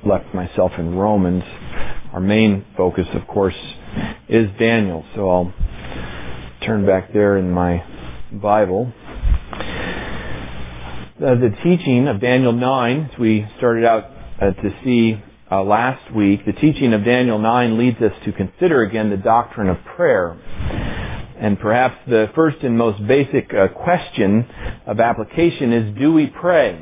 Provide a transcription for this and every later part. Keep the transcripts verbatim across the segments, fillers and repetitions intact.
left myself in Romans. Our main focus, of course, is Daniel. So I'll turn back there in my Bible. Uh, the teaching of Daniel nine, as we started out uh, to see uh, last week, the teaching of Daniel nine leads us to consider again the doctrine of prayer. And perhaps the first and most basic uh, question of application is, do we pray?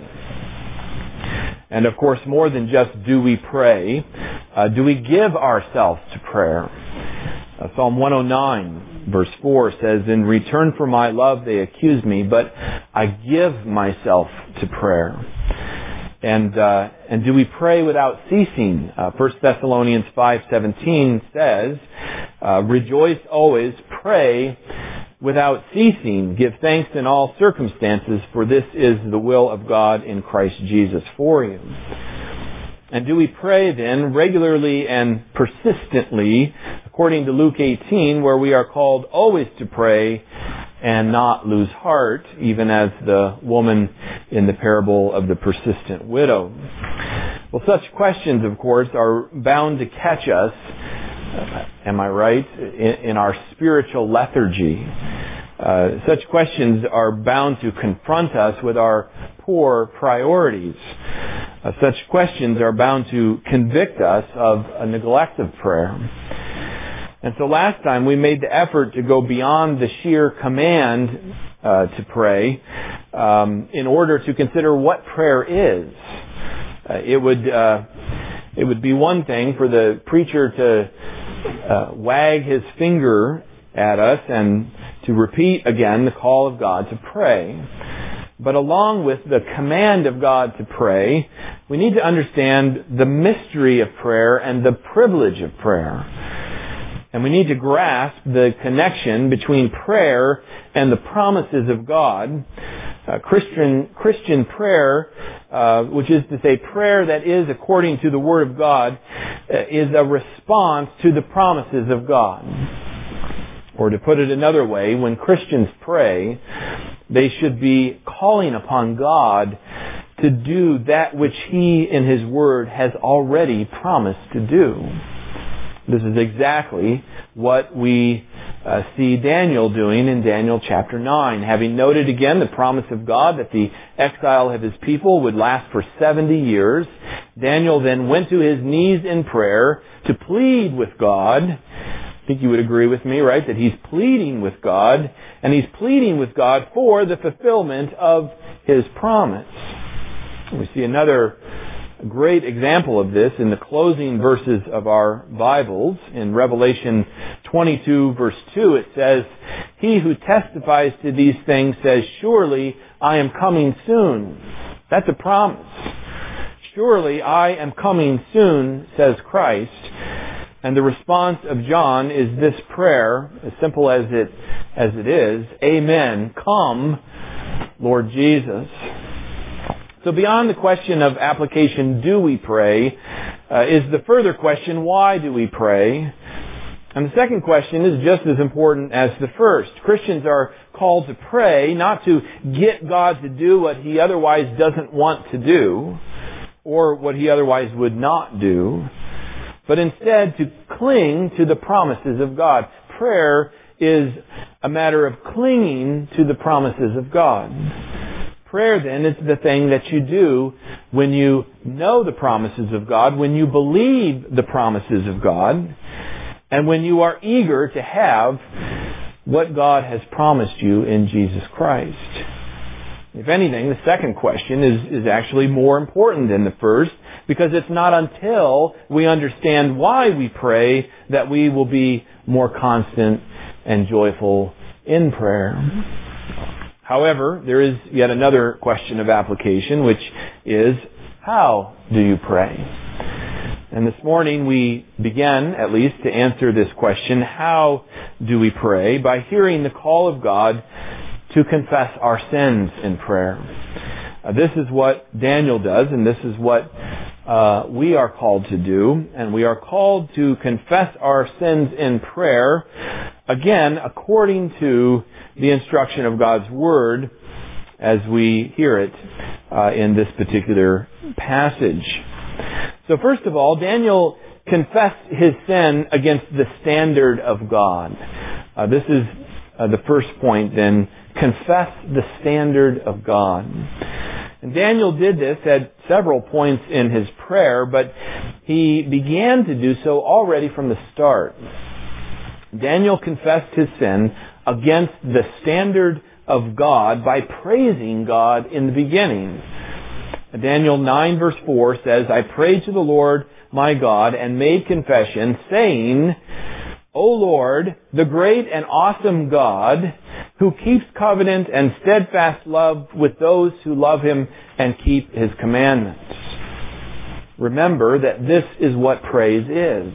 And of course, more than just do we pray, uh, do we give ourselves to prayer? Uh, Psalm one oh nine, verse four says, "In return for my love they accuse me, but I give myself to prayer." And uh, and do we pray without ceasing? Uh, First Thessalonians five seventeen says, uh, "Rejoice always, pray without ceasing, give thanks in all circumstances, for this is the will of God in Christ Jesus for you." And do we pray then regularly and persistently, according to Luke eighteen, where we are called always to pray and not lose heart, even as the woman in the parable of the persistent widow? Well, such questions, of course, are bound to catch us, am I right, in, in our spiritual lethargy. Uh, such questions are bound to confront us with our poor priorities. Uh, such questions are bound to convict us of a neglect of prayer. And so last time we made the effort to go beyond the sheer command uh, to pray um, in order to consider what prayer is. Uh, it would uh, it would be one thing for the preacher to uh, wag his finger at us and to repeat again the call of God to pray. But along with the command of God to pray, we need to understand the mystery of prayer and the privilege of prayer. And we need to grasp the connection between prayer and the promises of God. Uh, Christian Christian prayer, uh, which is to say prayer that is according to the Word of God, uh, is a response to the promises of God. Or to put it another way, when Christians pray, they should be calling upon God to do that which He in His Word has already promised to do. This is exactly what we uh, see Daniel doing in Daniel chapter nine. Having noted again the promise of God that the exile of his people would last for seventy years, Daniel then went to his knees in prayer to plead with God. I think you would agree with me, right, that he's pleading with God, and he's pleading with God for the fulfillment of His promise. We see another great example of this in the closing verses of our Bibles. In Revelation twenty-two, verse two, it says, "He who testifies to these things says, 'Surely I am coming soon.'" That's a promise. "Surely I am coming soon, says Christ." And the response of John is this prayer, as simple as it as it is, "Amen. Come, Lord Jesus." So beyond the question of application, do we pray, uh, is the further question, why do we pray? And the second question is just as important as the first. Christians are called to pray, not to get God to do what He otherwise doesn't want to do, or what He otherwise would not do, but instead to cling to the promises of God. Prayer is a matter of clinging to the promises of God. Prayer, then, is the thing that you do when you know the promises of God, when you believe the promises of God, and when you are eager to have what God has promised you in Jesus Christ. If anything, the second question is, is actually more important than the first, because it's not until we understand why we pray that we will be more constant and joyful in prayer. However, there is yet another question of application, which is, how do you pray? And this morning we begin, at least, to answer this question, how do we pray, by hearing the call of God to confess our sins in prayer. Uh, this is what Daniel does, and this is what uh, we are called to do. And we are called to confess our sins in prayer, again, according to the instruction of God's Word as we hear it uh, in this particular passage. So So first of all, Daniel confessed his sin against the standard of God. Uh, this is uh, the first point then. Confess the standard of God. And Daniel did this at several points in his prayer, but he began to do so already from the start. Daniel confessed his sin against the standard of God by praising God in the beginning. Daniel nine verse four says, I prayed to the Lord my God and made confession, saying, O Lord, the great and awesome God, who keeps covenant and steadfast love with those who love Him and keep His commandments. Remember that this is what praise is.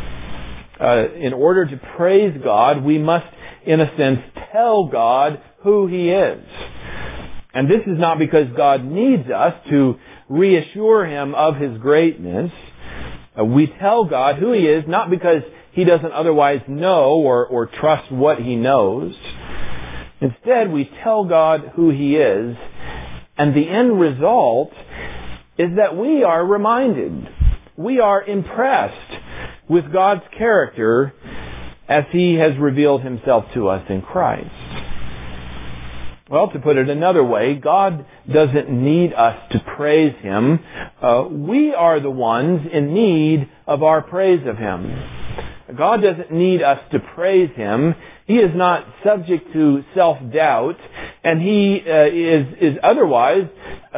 Uh, in order to praise God, we must, in a sense, tell God who He is. And this is not because God needs us to reassure Him of His greatness. Uh, we tell God who He is not because He doesn't otherwise know or, or trust what He knows. Instead, we tell God who He is, and the end result is that we are reminded. We are impressed with God's character as He has revealed Himself to us in Christ. Well, to put it another way, God doesn't need us to praise Him. Uh, we are the ones in need of our praise of Him. God doesn't need us to praise Him. He is not subject to self-doubt, and He uh, is, is otherwise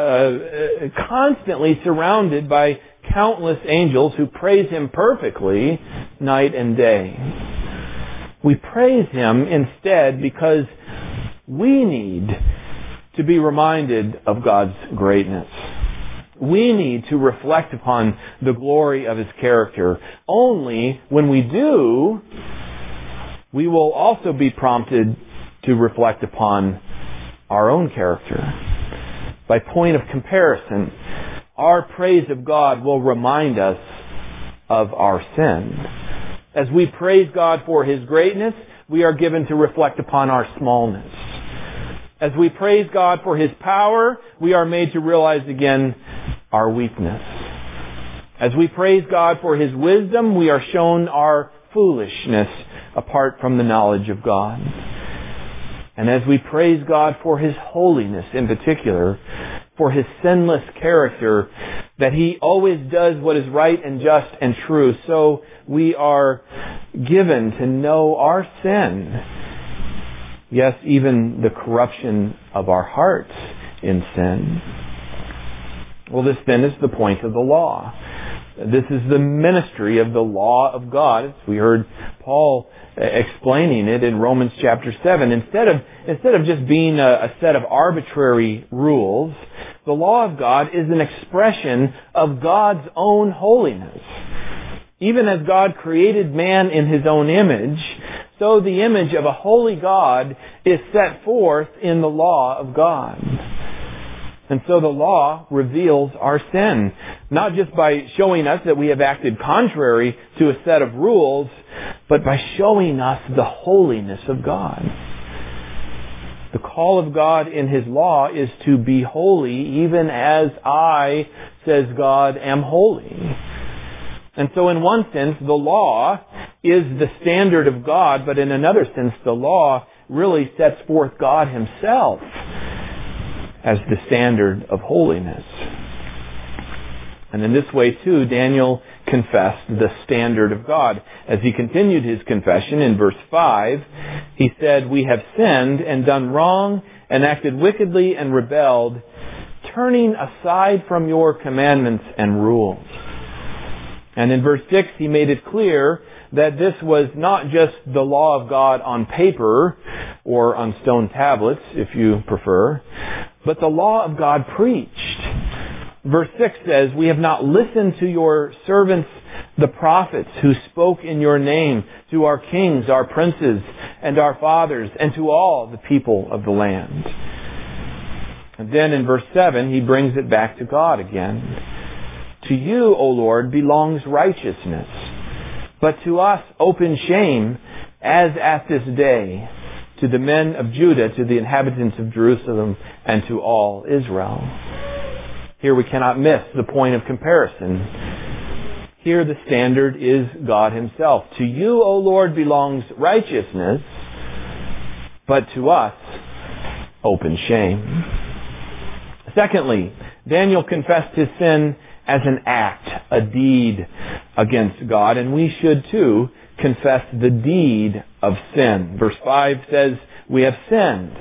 uh, constantly surrounded by countless angels who praise Him perfectly night and day. We praise Him instead because we need to be reminded of God's greatness. We need to reflect upon the glory of His character. Only when we do, we will also be prompted to reflect upon our own character. By point of comparison, our praise of God will remind us of our sin. As we praise God for His greatness, we are given to reflect upon our smallness. As we praise God for His power, we are made to realize again our weakness. As we praise God for His wisdom, we are shown our foolishness apart from the knowledge of God. And as we praise God for His holiness in particular, for His sinless character, that He always does what is right and just and true, so we are given to know our sin. Yes, even the corruption of our hearts in sin. Well, this then is the point of the law. This is the ministry of the law of God. As we heard Paul explaining it in Romans chapter seven. Instead of, instead of just being a, a set of arbitrary rules, the law of God is an expression of God's own holiness. Even as God created man in His own image, so the image of a holy God is set forth in the law of God. And so the law reveals our sin, not just by showing us that we have acted contrary to a set of rules, but by showing us the holiness of God. The call of God in His law is to be holy, even as I, says God, am holy. And so in one sense, the law is the standard of God, but in another sense, the law really sets forth God Himself as the standard of holiness. And in this way, too, Daniel confessed the standard of God. As he continued his confession in verse five, he said, "We have sinned and done wrong and acted wickedly and rebelled, turning aside from your commandments and rules." And in verse six, he made it clear that this was not just the law of God on paper or on stone tablets, if you prefer, but the law of God preached. Verse six says, "We have not listened to your servants, the prophets, who spoke in your name to our kings, our princes, and our fathers, and to all the people of the land." And then in verse seven, he brings it back to God again. "To you, O Lord, belongs righteousness, but to us open shame, as at this day, to the men of Judah, to the inhabitants of Jerusalem, and to all Israel." Here we cannot miss the point of comparison. Here the standard is God Himself. To you, O Lord, belongs righteousness, but to us, open shame. Secondly, Daniel confessed his sin as an act, a deed against God, and we should too confess the deed of sin. Verse five says, we have sinned.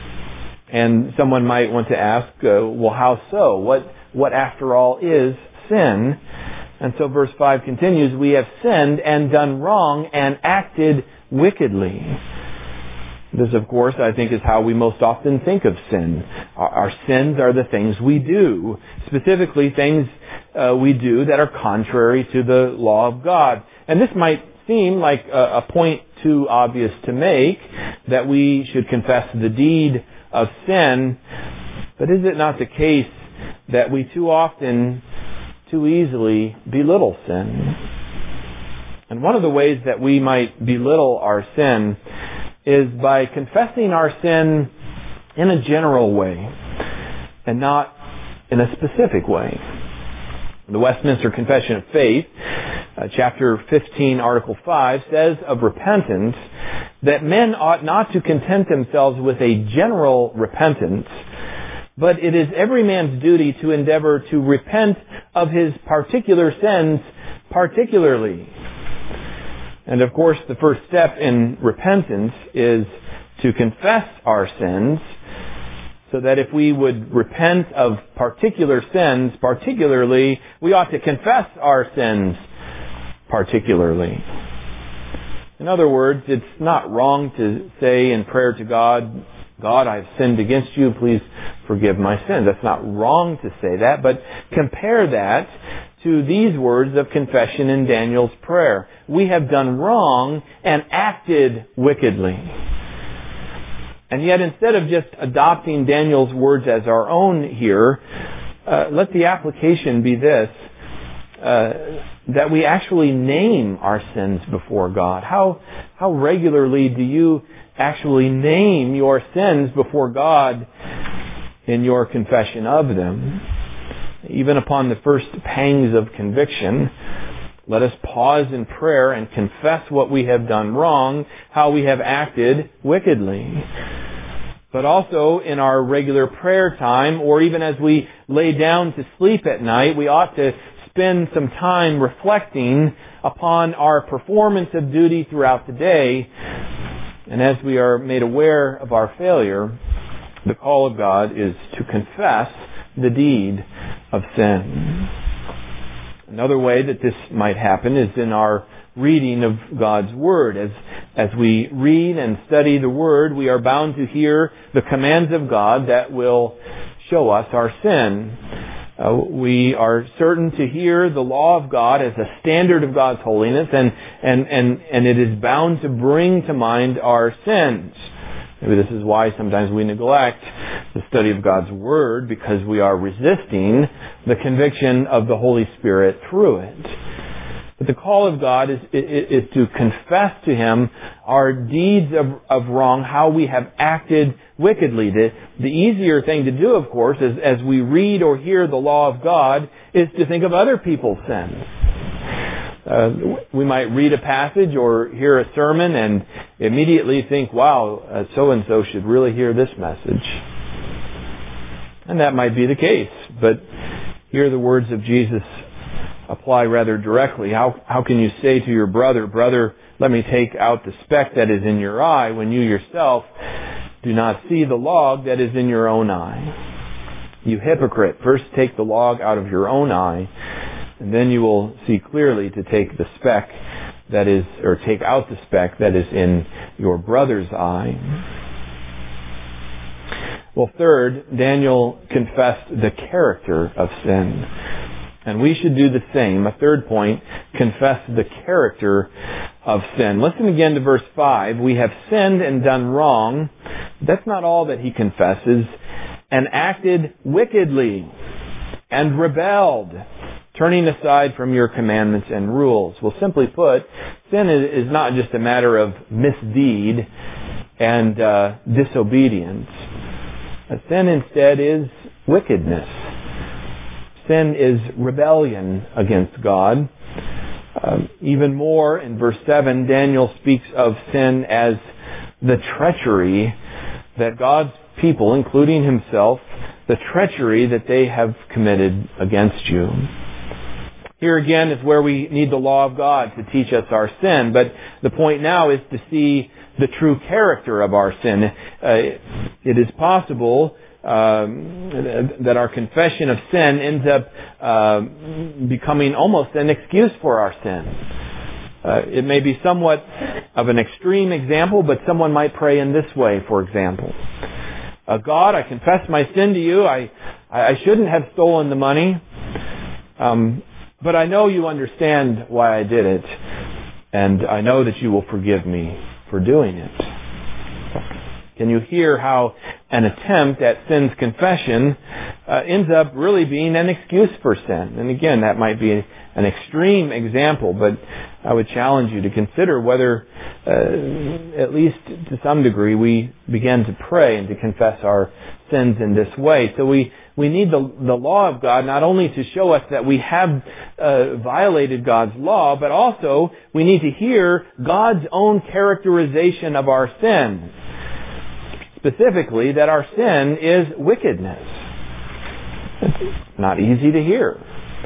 And someone might want to ask, uh, well, how so? What, what after all is sin? And so verse five continues, we have sinned and done wrong and acted wickedly. This, of course, I think is how we most often think of sin. Our, our sins are the things we do, specifically things uh, we do that are contrary to the law of God. And this might seem like a, a point too obvious to make, that we should confess the deed of sin, but is it not the case that we too often, too easily belittle sin? And one of the ways that we might belittle our sin is by confessing our sin in a general way and not in a specific way. The Westminster Confession of Faith, uh, chapter fifteen, article five, says of repentance that men ought not to content themselves with a general repentance, but it is every man's duty to endeavor to repent of his particular sins particularly. And of course, the first step in repentance is to confess our sins, so that if we would repent of particular sins particularly, we ought to confess our sins particularly. In other words, it's not wrong to say in prayer to God, God, I've sinned against you, please forgive my sins. That's not wrong to say that, but compare that to these words of confession in Daniel's prayer. We have done wrong and acted wickedly. And yet, instead of just adopting Daniel's words as our own here, uh, let the application be this, uh, that we actually name our sins before God. How, how regularly do you actually name your sins before God in your confession of them? Even upon the first pangs of conviction, let us pause in prayer and confess what we have done wrong, how we have acted wickedly. But also in our regular prayer time, or even as we lay down to sleep at night, we ought to spend some time reflecting upon our performance of duty throughout the day. And as we are made aware of our failure, the call of God is to confess the deed of sin. Another way that this might happen is in our reading of God's Word. As, as we read and study the Word, we are bound to hear the commands of God that will show us our sin. Uh, we are certain to hear the law of God as a standard of God's holiness, and, and, and, and it is bound to bring to mind our sins. Maybe this is why sometimes we neglect the study of God's Word, because we are resisting the conviction of the Holy Spirit through it. But the call of God is, is, is to confess to Him our deeds of, of wrong, how we have acted wickedly. The, the easier thing to do, of course, is as we read or hear the law of God, is to think of other people's sins. Uh, we might read a passage or hear a sermon and immediately think, wow, uh, so-and-so should really hear this message. And that might be the case, but here the words of Jesus apply rather directly. How, how can you say to your brother, brother, let me take out the speck that is in your eye, when you yourself do not see the log that is in your own eye? You hypocrite, first take the log out of your own eye, and then you will see clearly to take the speck that is, or take out the speck that is in your brother's eye. Well, third, Daniel confessed the character of sin. And we should do the same. A third point, confess the character of sin. Listen again to verse five. We have sinned and done wrong. That's not all that he confesses. And acted wickedly and rebelled, turning aside from your commandments and rules. Well, simply put, sin is not just a matter of misdeed and uh, disobedience. Sin instead is wickedness. Sin is rebellion against God. Um, even more, in verse seven, Daniel speaks of sin as the treachery that God's people, including himself, the treachery that they have committed against you. Here again is where we need the law of God to teach us our sin, but the point now is to see the true character of our sin. Uh, it is possible um, that our confession of sin ends up uh, becoming almost an excuse for our sin. Uh, it may be somewhat of an extreme example, but someone might pray in this way, for example. Uh, God, I confess my sin to you. I, I shouldn't have stolen the money. Um, but I know you understand why I did it. And I know that you will forgive me for doing it. Can you hear how an attempt at sin's confession uh, ends up really being an excuse for sin? And again, that might be an extreme example, but I would challenge you to consider whether, uh, at least to some degree, we begin to pray and to confess our sins in this way. So we, we need the, the law of God not only to show us that we have uh, violated God's law, but also we need to hear God's own characterization of our sin. Specifically, that our sin is wickedness. It's not easy to hear.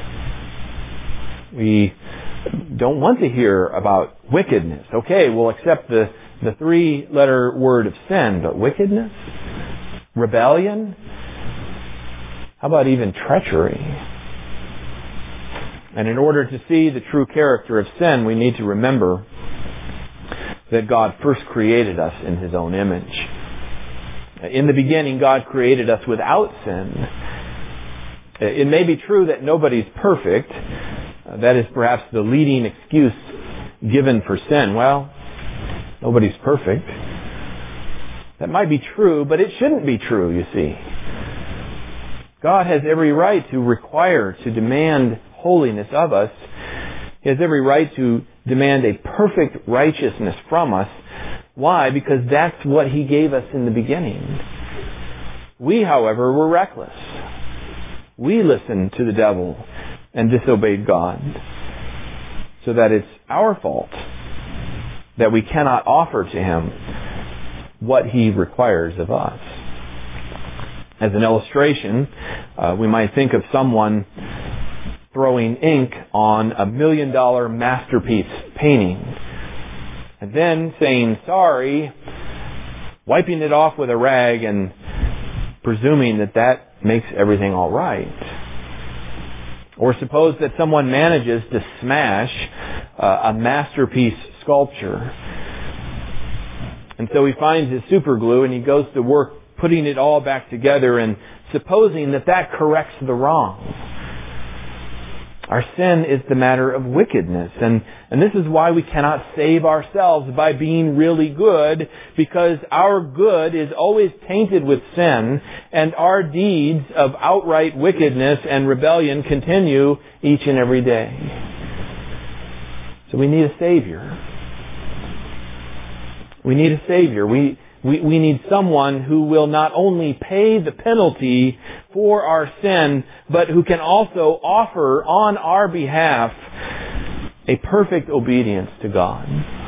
We don't want to hear about wickedness. Okay, we'll accept the, the three-letter word of sin, but wickedness? Rebellion? How about even treachery? And in order to see the true character of sin, we need to remember that God first created us in His own image. In the beginning, God created us without sin. It may be true that nobody's perfect. That is perhaps the leading excuse given for sin. Well, nobody's perfect. That might be true, but it shouldn't be true, you see. God has every right to require, to demand holiness of us. He has every right to demand a perfect righteousness from us. Why? Because that's what He gave us in the beginning. We, however, were reckless. We listened to the devil and disobeyed God. So that it's our fault that we cannot offer to Him what He requires of us. As an illustration, uh, we might think of someone throwing ink on a million dollar masterpiece painting, and then saying sorry, wiping it off with a rag, and presuming that that makes everything all right. Or suppose that someone manages to smash uh, a masterpiece sculpture. And so he finds his super glue and he goes to work putting it all back together and supposing that that corrects the wrong. Our sin is the matter of wickedness, and, and this is why we cannot save ourselves by being really good, because our good is always tainted with sin, and our deeds of outright wickedness and rebellion continue each and every day. So we need a Savior. We need a Savior. We We, we need someone who will not only pay the penalty for our sin, but who can also offer on our behalf a perfect obedience to God.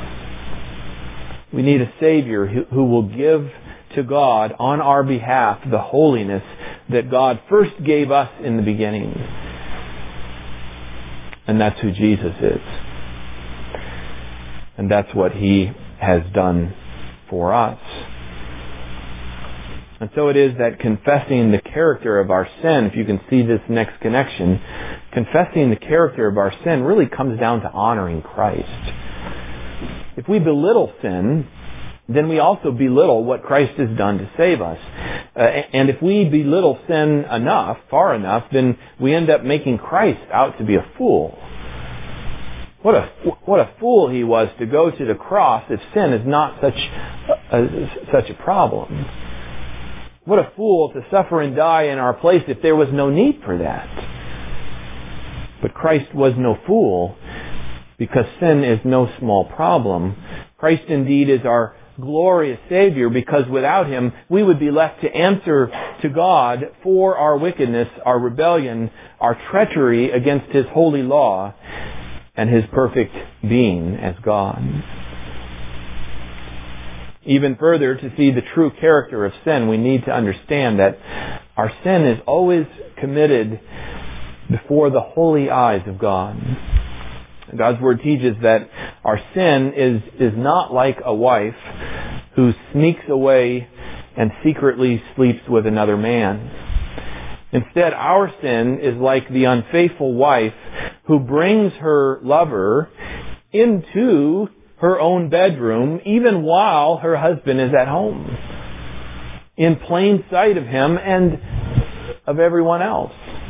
We need a Savior who, who will give to God on our behalf the holiness that God first gave us in the beginning. And that's who Jesus is. And that's what He has done for us. And so it is that confessing the character of our sin, if you can see this next connection, confessing the character of our sin really comes down to honoring Christ. If we belittle sin, then we also belittle what Christ has done to save us. Uh, and if we belittle sin enough, far enough, then we end up making Christ out to be a fool. What a, what a fool He was to go to the cross if sin is not such a, such a problem. What a fool to suffer and die in our place if there was no need for that. But Christ was no fool, because sin is no small problem. Christ indeed is our glorious Savior, because without Him we would be left to answer to God for our wickedness, our rebellion, our treachery against His holy law. and His perfect being as God. Even further, to see the true character of sin, we need to understand that our sin is always committed before the holy eyes of God. God's Word teaches that our sin is, is not like a wife who sneaks away and secretly sleeps with another man. Instead, our sin is like the unfaithful wife who brings her lover into her own bedroom even while her husband is at home, in plain sight of him and of everyone else.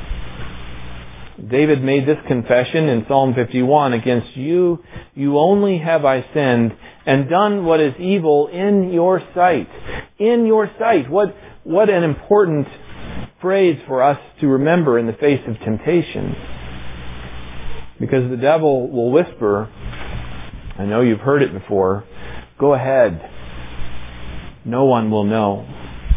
David made this confession in Psalm fifty-one, "Against you, you only have I sinned and done what is evil in your sight." In your sight. What, what an important phrase for us to remember in the face of temptation. Because the devil will whisper, I know you've heard it before, "Go ahead. No one will know.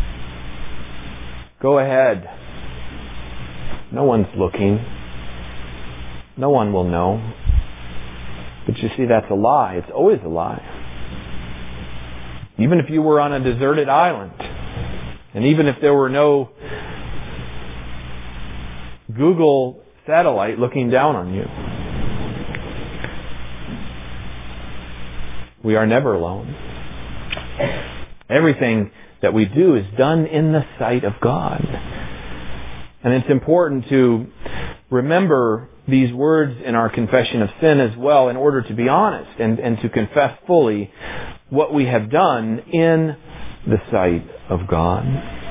Go ahead. No one's looking. No one will know." But you see, that's a lie. It's always a lie. Even if you were on a deserted island, and even if there were no Google satellite looking down on you, we are never alone. Everything that we do is done in the sight of God. And it's important to remember these words in our confession of sin as well in order to be honest and, and to confess fully what we have done in the sight of God.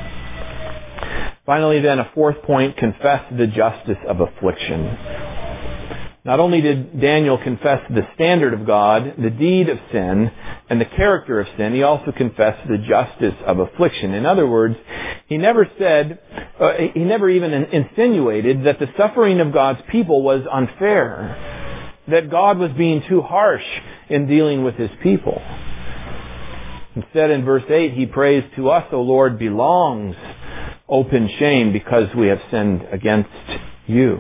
Finally then, a fourth point, confess the justice of affliction. Not only did Daniel confess the standard of God, the deed of sin, and the character of sin, he also confessed the justice of affliction. In other words, he never said, uh, he never even insinuated that the suffering of God's people was unfair, that God was being too harsh in dealing with His people. Instead, in verse eight, he prays, "To us, O Lord, belongs open shame because we have sinned against you."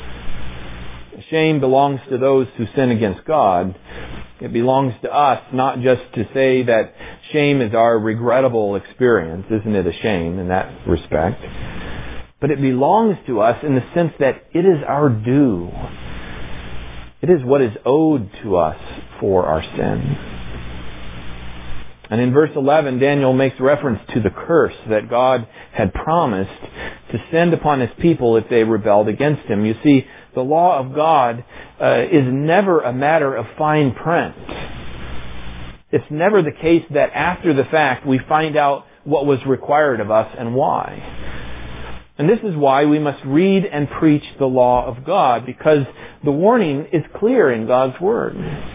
Shame belongs to those who sin against God. It belongs to us not just to say that shame is our regrettable experience. Isn't it a shame in that respect? But it belongs to us in the sense that it is our due. It is what is owed to us for our sin. And in verse eleven, Daniel makes reference to the curse that God had promised to send upon His people if they rebelled against Him. You see, the law of God uh, is never a matter of fine print. It's never the case that after the fact we find out what was required of us and why. And this is why we must read and preach the law of God, because the warning is clear in God's Word.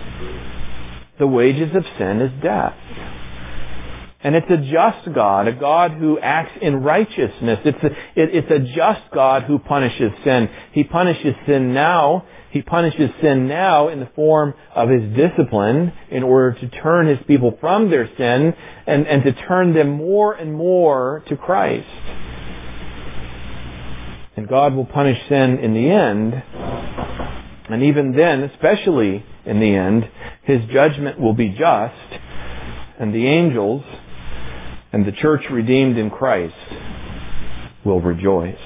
The wages of sin is death. And it's a just God, a God who acts in righteousness. It's a, it, it's a just God who punishes sin. He punishes sin now. He punishes sin now in the form of His discipline in order to turn His people from their sin and, and to turn them more and more to Christ. And God will punish sin in the end. And even then, especially in the end, His judgment will be just, and the angels and the church redeemed in Christ will rejoice.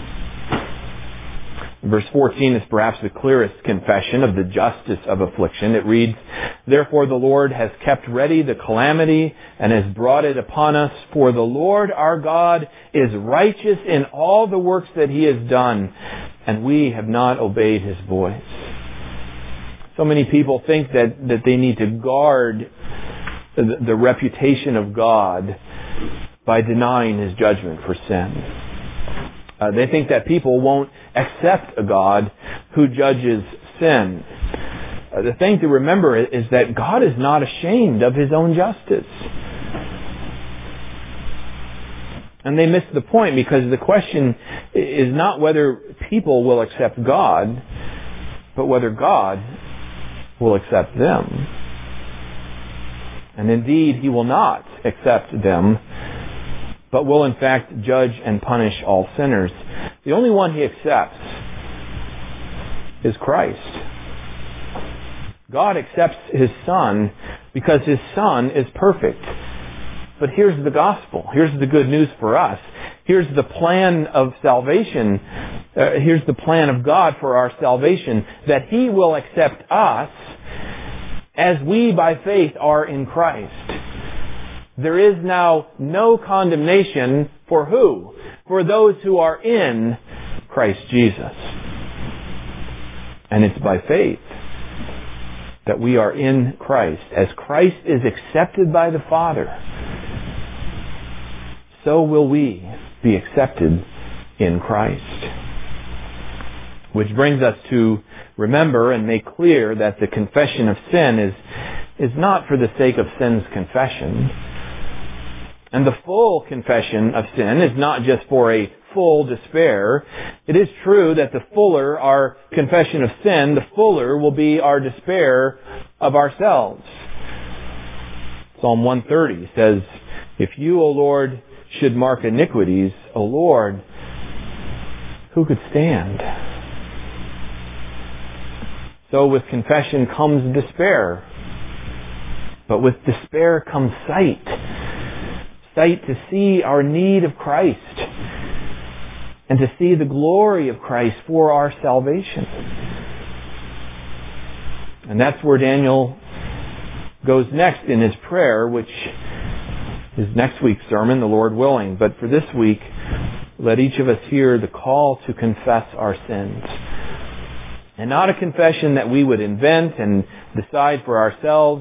Verse fourteen is perhaps the clearest confession of the justice of affliction. It reads, "Therefore the Lord has kept ready the calamity and has brought it upon us. For the Lord our God is righteous in all the works that He has done, and we have not obeyed His voice." So many people think that, that they need to guard the, the reputation of God by denying His judgment for sin. Uh, they think that people won't accept a God who judges sin. Uh, the thing to remember is that God is not ashamed of His own justice. And they miss the point, because the question is not whether people will accept God, but whether God will accept them. And indeed, He will not accept them, but will in fact judge and punish all sinners. The only one He accepts is Christ. God accepts His Son because His Son is perfect. But here's the gospel. Here's the good news for us. Here's the plan of salvation. Uh, here's the plan of God for our salvation, that He will accept us as we by faith are in Christ. There is now no condemnation for who? For those who are in Christ Jesus. And it's by faith that we are in Christ. As Christ is accepted by the Father, so will we be accepted in Christ. Which brings us to remember and make clear that the confession of sin is, is not for the sake of sin's confession. And the full confession of sin is not just for a full despair. It is true that the fuller our confession of sin, the fuller will be our despair of ourselves. Psalm one thirty says, "If you, O Lord, should mark iniquities, O Lord, who could stand?" So with confession comes despair. But with despair comes sight. Sight to see our need of Christ and to see the glory of Christ for our salvation. And that's where Daniel goes next in his prayer, which is next week's sermon, the Lord willing. But for this week, let each of us hear the call to confess our sins. And not a confession that we would invent and decide for ourselves,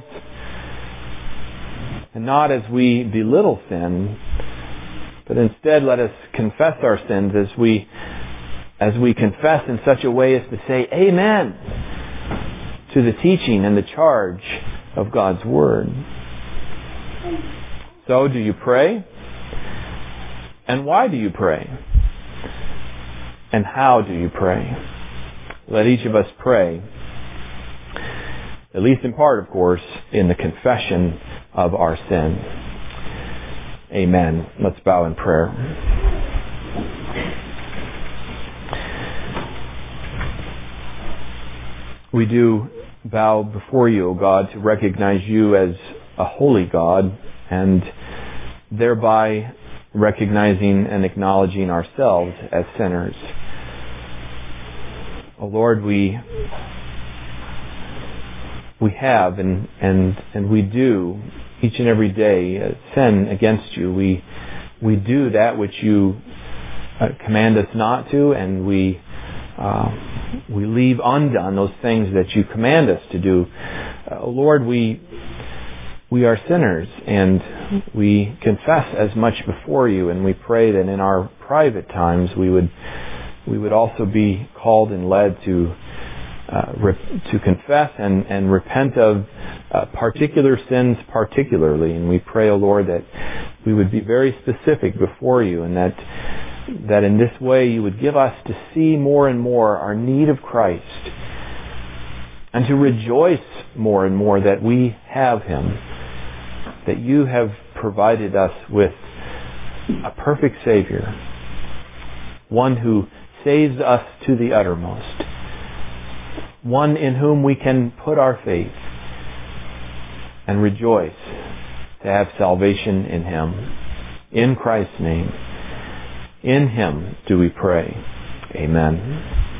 and not as we belittle sin, but instead let us confess our sins as we as we confess in such a way as to say amen to the teaching and the charge of God's Word. So, do you pray? And why do you pray? And how do you pray? Let each of us pray, at least in part, of course, in the confession of our sin. Amen. Let's bow in prayer. We do bow before you, O God, to recognize you as a holy God, and thereby recognizing and acknowledging ourselves as sinners. O Lord, we we have and and and we do each and every day uh, sin against you. We we do that which you uh, command us not to, and we uh, we leave undone those things that you command us to do. Uh, Lord, we we are sinners, and we confess as much before you, and we pray that in our private times we would we would also be called and led to uh, re- to confess and, and repent of uh, particular sins particularly. And we pray, O Lord, that we would be very specific before you, and that that in this way you would give us to see more and more our need of Christ, and to rejoice more and more that we have Him, that you have provided us with a perfect Savior, one who saves us to the uttermost, one in whom we can put our faith and rejoice to have salvation in Him. In Christ's name, in Him do we pray. Amen.